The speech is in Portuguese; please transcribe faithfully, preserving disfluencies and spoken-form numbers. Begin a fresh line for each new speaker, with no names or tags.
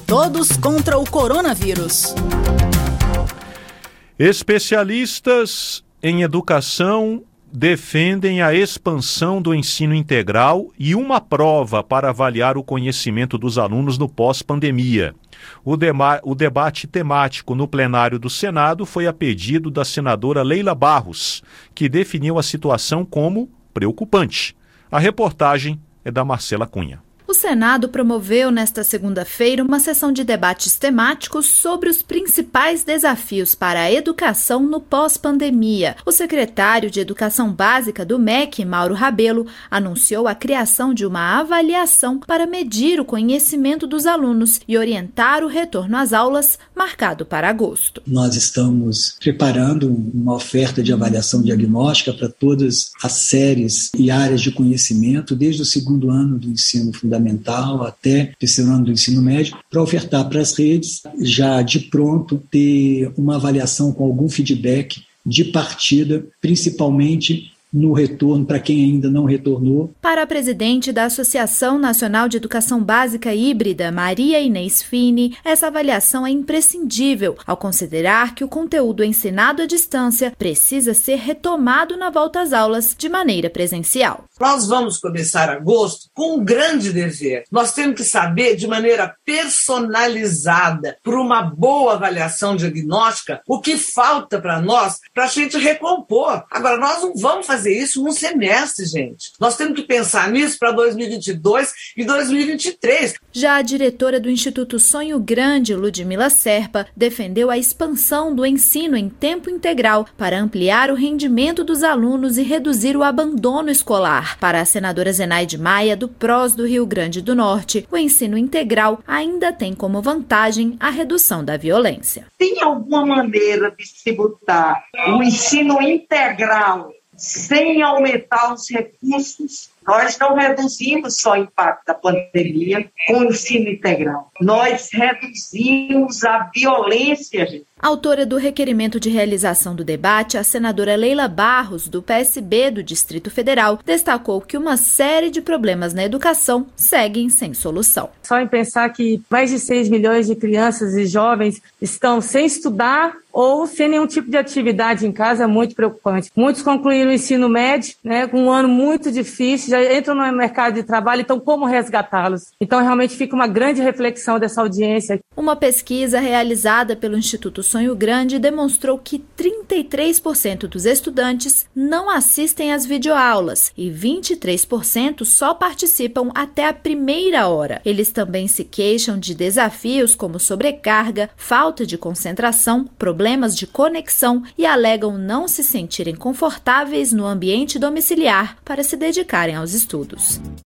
Todos contra o coronavírus.
Especialistas em educação defendem a expansão do ensino integral e uma prova para avaliar o conhecimento dos alunos no pós-pandemia. O, dema- o debate temático no plenário do Senado foi a pedido da senadora Leila Barros, que definiu a situação como preocupante. A reportagem é da Marcela Cunha.
O Senado promoveu nesta segunda-feira uma sessão de debates temáticos sobre os principais desafios para a educação no pós-pandemia. O secretário de Educação Básica do M E C, Mauro Rabelo, anunciou a criação de uma avaliação para medir o conhecimento dos alunos e orientar o retorno às aulas, marcado para agosto.
Nós estamos preparando uma oferta de avaliação diagnóstica para todas as séries e áreas de conhecimento, desde o segundo ano do ensino fundamental até o terceiro ano do ensino médio, para ofertar para as redes, já de pronto, ter uma avaliação com algum feedback de partida, principalmente no retorno, para quem ainda não retornou.
Para a presidente da Associação Nacional de Educação Básica Híbrida, Maria Inês Fini, essa avaliação é imprescindível, ao considerar que o conteúdo ensinado à distância precisa ser retomado na volta às aulas de maneira presencial.
Nós vamos começar agosto com um grande dever. Nós temos que saber, de maneira personalizada, por uma boa avaliação diagnóstica, o que falta para nós, para a gente recompor. Agora, nós não vamos fazer fazer isso num semestre, gente. Nós temos que pensar nisso para dois mil e vinte e dois e dois mil e vinte e três.
Já a diretora do Instituto Sonho Grande, Ludmila Serpa, defendeu a expansão do ensino em tempo integral para ampliar o rendimento dos alunos e reduzir o abandono escolar. Para a senadora Zenaide Maia, do P R O S do Rio Grande do Norte, o ensino integral ainda tem como vantagem a redução da violência.
Tem alguma maneira de se botar o ensino integral sem aumentar os recursos? Nós não reduzimos só o impacto da pandemia com o ensino integral. Nós reduzimos a violência, gente.
Autora do requerimento de realização do debate, a senadora Leila Barros, do P S B do Distrito Federal, destacou que uma série de problemas na educação seguem sem solução.
Só em pensar que mais de seis milhões de crianças e jovens estão sem estudar ou sem nenhum tipo de atividade em casa é muito preocupante. Muitos concluíram o ensino médio, né, com um ano muito difícil, já entram no mercado de trabalho, então como resgatá-los? Então realmente fica uma grande reflexão dessa audiência.
Uma pesquisa realizada pelo Instituto Sonho Grande demonstrou que trinta e três por cento dos estudantes não assistem às videoaulas e vinte e três por cento só participam até a primeira hora. Eles também se queixam de desafios como sobrecarga, falta de concentração, problemas de conexão e alegam não se sentirem confortáveis no ambiente domiciliar para se dedicarem aos estudos.